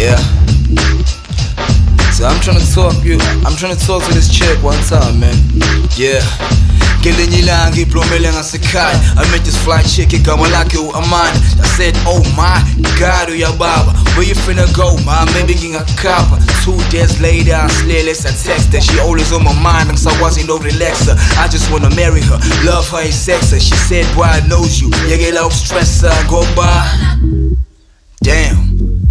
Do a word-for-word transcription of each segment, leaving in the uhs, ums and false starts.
Yeah. So I'm trying to talk you. I'm trying to talk to this chick one time, man. Yeah. Ngelinye ilanga iblomele ngasekhaya. I met this fly chick igama lakhe u-Amanda. I said, oh my God, uyababa, where you finna go, ma? Maybe ngingakhapha. Two days later I slele sa text her. She always on my mind, ngisakwazi no relaxer. I just wanna marry her, love her and sex her. She said, boy, I knows you, yekela ukustressa ngoba. Damn.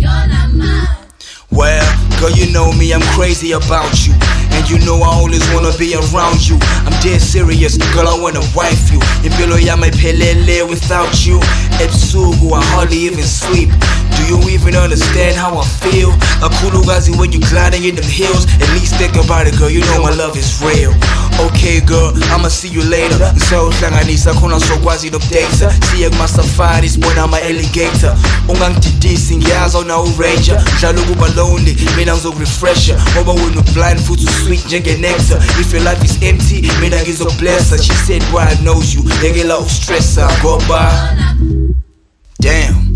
Well, girl, you know me, I'm crazy about you. And you know I always wanna be around you. I'm dead serious, girl, I wanna wife you. Impilo yami pelele without you. Ebusuku, I hardly even sleep. Do you even understand how I feel? Akulukazi when you gliding in them hills. At least think about it, girl, you know my love is real. Okay, girl, I'ma see you later. Ngisawuhlanganisa khona sokwazi nokudata. Siye kuma-safaris, bona ama-alligator. Ungangididisi ngiyazi awuna u-ranger. Mdlala ukuba lonely, mina ngizokurefresha. Ngoba wena blind futhi usweet njenge-nectar. If your life is empty, mina ngizoblessa. She said, boy, I knows you, yekela ukustressa ngoba. Damn.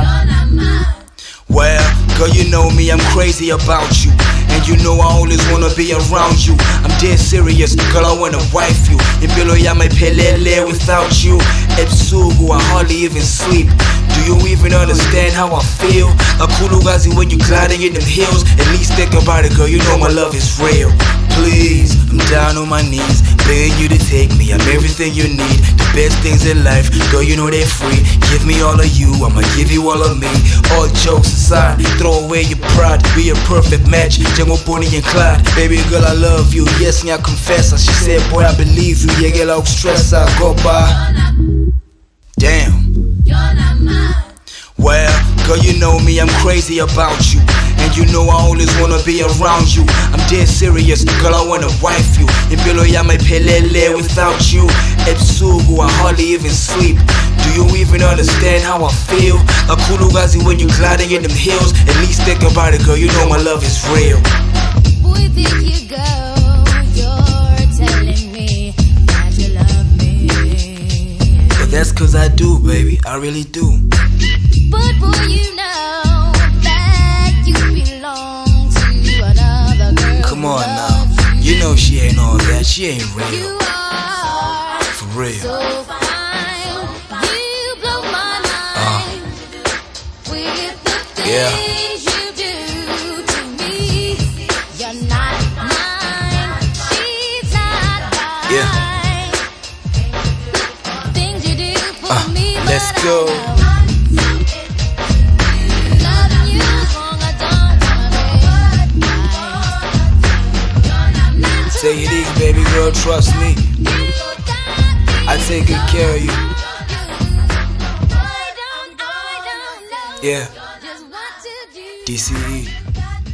Well, girl, you know me, I'm crazy about you. And you know I always wanna be around you. I'm dead serious, girl, I wanna wife you. Impilo yami pelele without you. Ebusuku, I hardly even sleep. Do you even understand how I feel? Akulukazi when you gliding in them hills. At least think about it, girl, you know my love is real. Please, I'm down on my knees, begging you to take me. I'm everything you need, the best things in life. Girl, you know they're free. Give me all of you, I'ma give you all of me. All jokes aside, throw away your pride. Be a perfect match, Jango Bonnie and Clyde. Baby girl, I love you, yes, I confess. She said, boy, I believe you, yekela ukustressa ngoba. Damn. Well, girl, you know me, I'm crazy about you. And you know I always wanna be around you. I'm dead serious, girl, I wanna wife you. Impilo yami pelele without you. Ebusuku, I hardly even sleep. Do you even understand how I feel? Akulukazi when you gliding in them hills. At least think about it, girl, you know my love is real. Boy, there you go, you're telling me that you love me. But that's cause I do, baby, I really do. But boy, you know that you belong to another girl. Come on now, you know she ain't all that, she ain't real. You are for real. So fine, you blow my mind uh. with the things yeah. you do to me. You're not mine, she's not mine. Yeah. Things you do for uh, me, let's but go. I Take it easy, baby girl, trust me. I take good care of you. Yeah. D C E.